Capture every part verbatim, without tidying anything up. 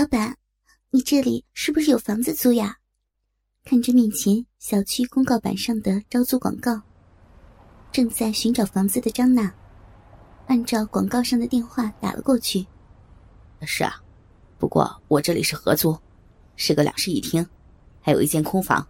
老板，你这里是不是有房子租呀？看着面前小区公告板上的招租广告，正在寻找房子的张娜按照广告上的电话打了过去。 是啊，不过我这里是合租，是个两室一厅，还有一间空房。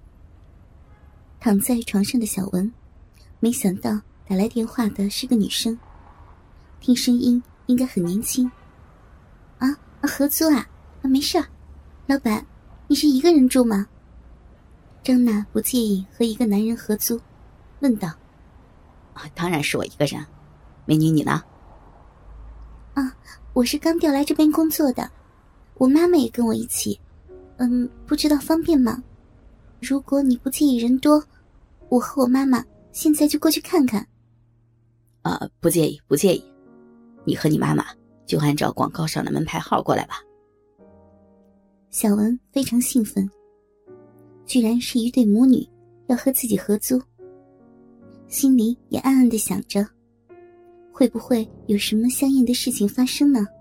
躺在床上的小文没想到打来电话的是个女生，听声音应该很年轻。啊，合租啊，啊没事儿。老板，你是一个人住吗？张娜不介意和一个男人合租，问道。 啊，当然是我一个人。美女，你呢？ 啊，我是刚调来这边工作的，我妈妈也跟我一起。嗯，不知道方便吗？如果你不介意人多，我和我妈妈现在就过去看看。 呃，不介意，不介意。你和你妈妈就按照广告上的门牌号过来吧。 小文非常兴奋，居然是一对母女要和自己合租，心里也暗暗地想着，会不会有什么相应的事情发生呢？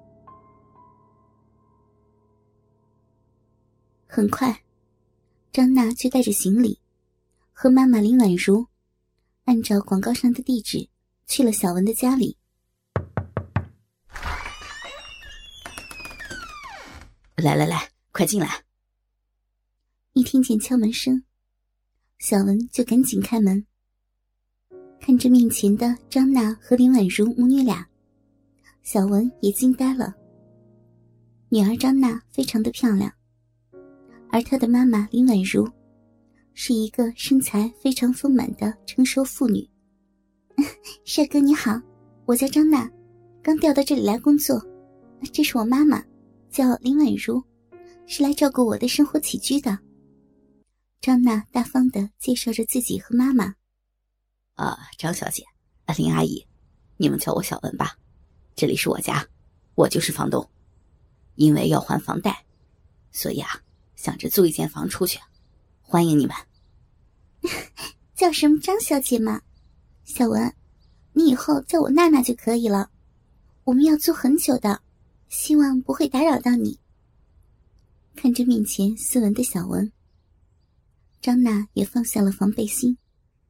很快，张娜就带着行李和妈妈林婉如按照广告上的地址去了小文的家里。 来来来，快进来。 一听见敲门声，小文就赶紧开门。看着面前的张娜和林婉如母女俩，小文也惊呆了。女儿张娜非常的漂亮，而她的妈妈林婉如是一个身材非常丰满的成熟妇女。帅哥你好，我叫张娜，刚调到这里来工作。这是我妈妈，叫林婉如，是来照顾我的生活起居的。张娜大方地介绍着自己和妈妈。 啊，张小姐，啊，林阿姨，你们叫我小文吧。这里是我家，我就是房东。因为要还房贷，所以啊，想着租一间房出去，欢迎你们。 叫什么张小姐嘛？小文，你以后叫我娜娜就可以了。我们要租很久的，希望不会打扰到你。看着面前斯文的小文，张娜也放下了防备心。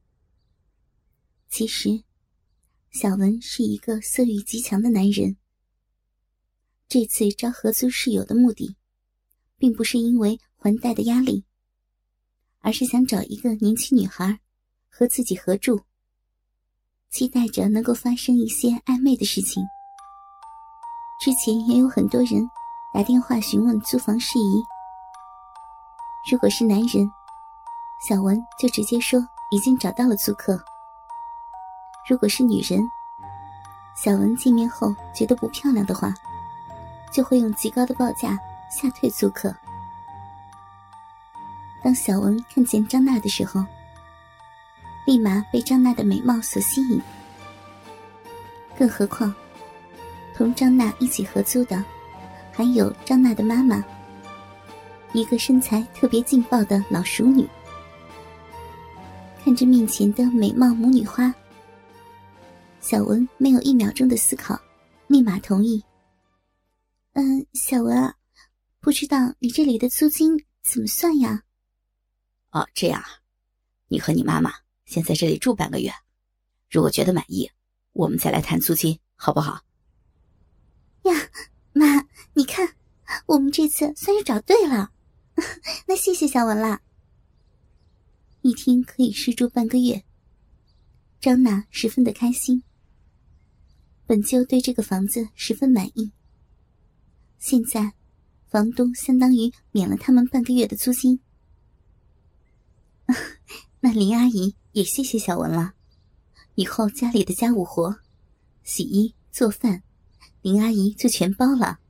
其实，小文是一个色欲极强的男人。这次招合租室友的目的，并不是因为还贷的压力，而是想找一个年轻女孩和自己合住，期待着能够发生一些暧昧的事情。之前也有很多人打电话询问租房事宜，如果是男人，小文就直接说已经找到了租客。如果是女人，小文见面后觉得不漂亮的话，就会用极高的报价吓退租客。当小文看见张娜的时候，立马被张娜的美貌所吸引。更何况同张娜一起合租的还有张娜的妈妈，一个身材特别劲爆的老熟女。看着面前的美貌母女花，小文没有一秒钟的思考，立马同意。嗯，小文啊，不知道你这里的租金怎么算呀？ 哦，这样啊，你和你妈妈先在这里住半个月，如果觉得满意，我们再来谈租金，好不好？ 呀，妈，你看，我们这次算是找对了。那谢谢小文啦。一听可以试住半个月，张娜十分的开心。本就对这个房子十分满意，现在房东相当于免了他们半个月的租金。那林阿姨也谢谢小文了，以后家里的家务活，洗衣做饭，林阿姨就全包了。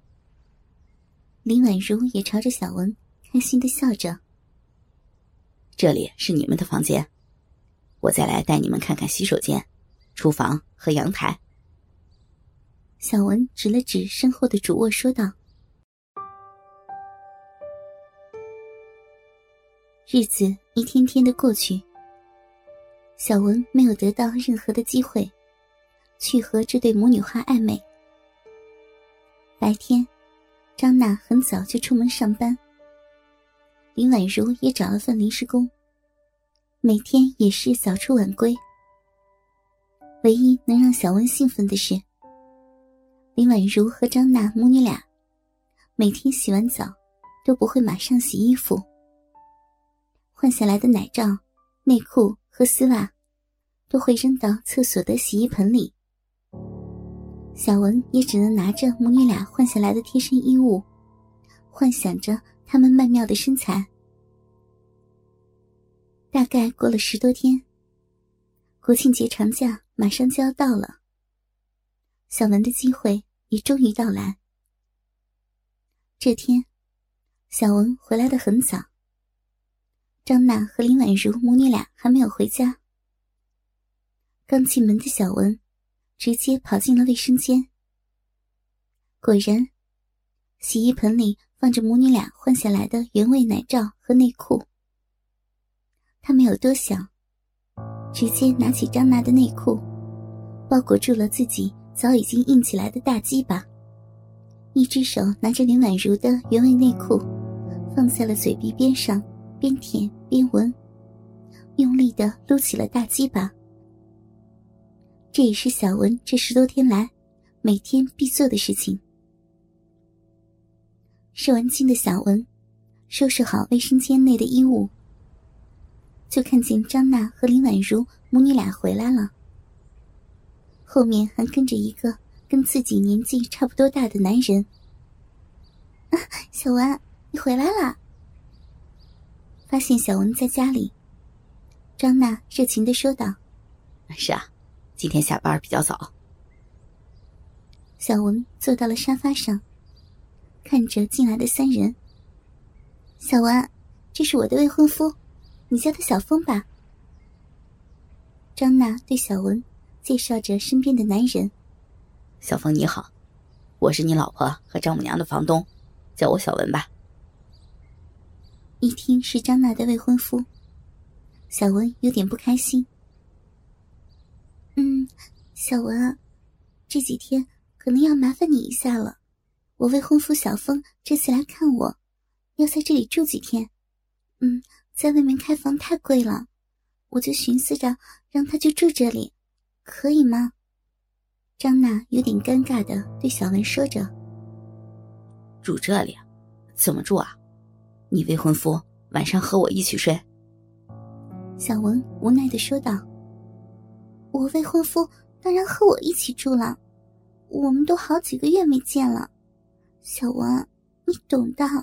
林婉如也朝着小文开心地笑着。 这里是你们的房间，我再来带你们看看洗手间、厨房和阳台。 小文指了指身后的主卧说道。日子一天天的过去，小文没有得到任何的机会去和这对母女花暧昧。白天张娜很早就出门上班，林婉如也找了份临时工，每天也是早出晚归。唯一能让小文兴奋的是，林婉如和张娜母女俩每天洗完澡都不会马上洗衣服，换下来的奶罩、内裤和丝袜都会扔到厕所的洗衣盆里。小文也只能拿着母女俩换下来的贴身衣物，幻想着她们曼妙的身材。大概过了十多天，国庆节长假马上就要到了，小文的机会也终于到来。这天，小文回来得很早，张娜和林婉如母女俩还没有回家。刚进门的小文直接跑进了卫生间，果然，洗衣盆里放着母女俩换下来的原味奶罩和内裤。她没有多想，直接拿起张娜的内裤，包裹住了自己早已经硬起来的大鸡巴，一只手拿着林婉如的原味内裤，放在了嘴鼻边上，边舔边闻，用力地撸起了大鸡巴。这也是小文这十多天来每天必做的事情。射完精的小文收拾好卫生间内的衣物，就看见张娜和林婉如母女俩回来了，后面还跟着一个跟自己年纪差不多大的男人。啊，小文，你回来了。发现小文在家里，张娜热情地说道： 是啊，今天下班比较早。 小文坐到了沙发上，看着进来的三人。小文，这是我的未婚夫，你叫他小峰吧。张娜对小文介绍着身边的男人。 小峰你好，我是你老婆和丈母娘的房东，叫我小文吧。 一听是张娜的未婚夫，小文有点不开心。嗯，小文，这几天可能要麻烦你一下了。我未婚夫小峰这次来看我，要在这里住几天。嗯，在外面开房太贵了，我就寻思着让他就住这里，可以吗？张娜有点尴尬地对小文说着。 住这里？怎么住啊？你未婚夫晚上和我一起睡？ 小文无奈地说道。我未婚夫当然和我一起住了，我们都好几个月没见了，小文，你懂的。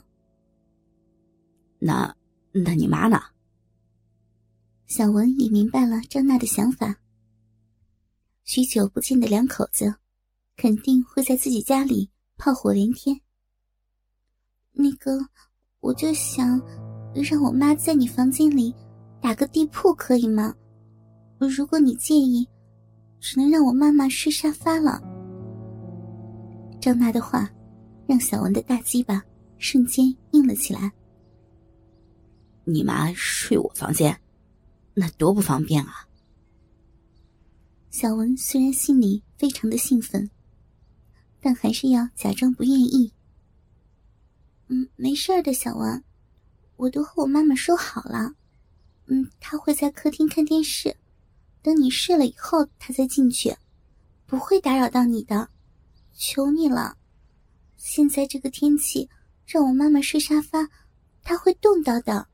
那那你妈呢？ 小文也明白了张娜的想法，许久不见的两口子肯定会在自己家里炮火连天。那个，我就想让我妈在你房间里打个地铺可以吗？如果你介意，只能让我妈妈睡沙发了。张娜的话让小文的大鸡巴瞬间硬了起来。 你妈睡我房间，那多不方便啊。 小文虽然心里非常的兴奋，但还是要假装不愿意。嗯，没事的，小文，我都和我妈妈说好了。嗯，她会在客厅看电视，等你睡了以后她再进去，不会打扰到你的，求你了。现在这个天气，让我妈妈睡沙发，她会冻到的。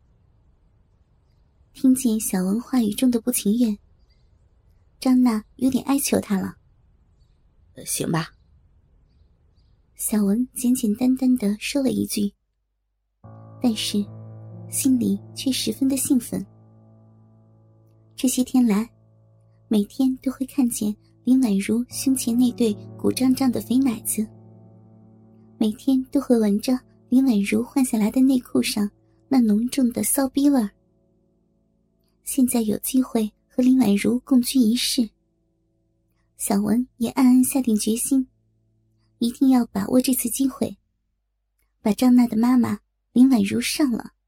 听见小文话语中的不情愿，张娜有点哀求他了。 呃，行吧。 小文简简单单地说了一句，但是心里却十分的兴奋。这些天来，每天都会看见林婉如胸前那对鼓胀胀的肥奶子，每天都会闻着林婉如换下来的内裤上那浓重的骚逼味儿。现在有机会和林婉如共居一室，小文也暗暗下定决心，一定要把握这次机会，把张娜的妈妈林婉如上了。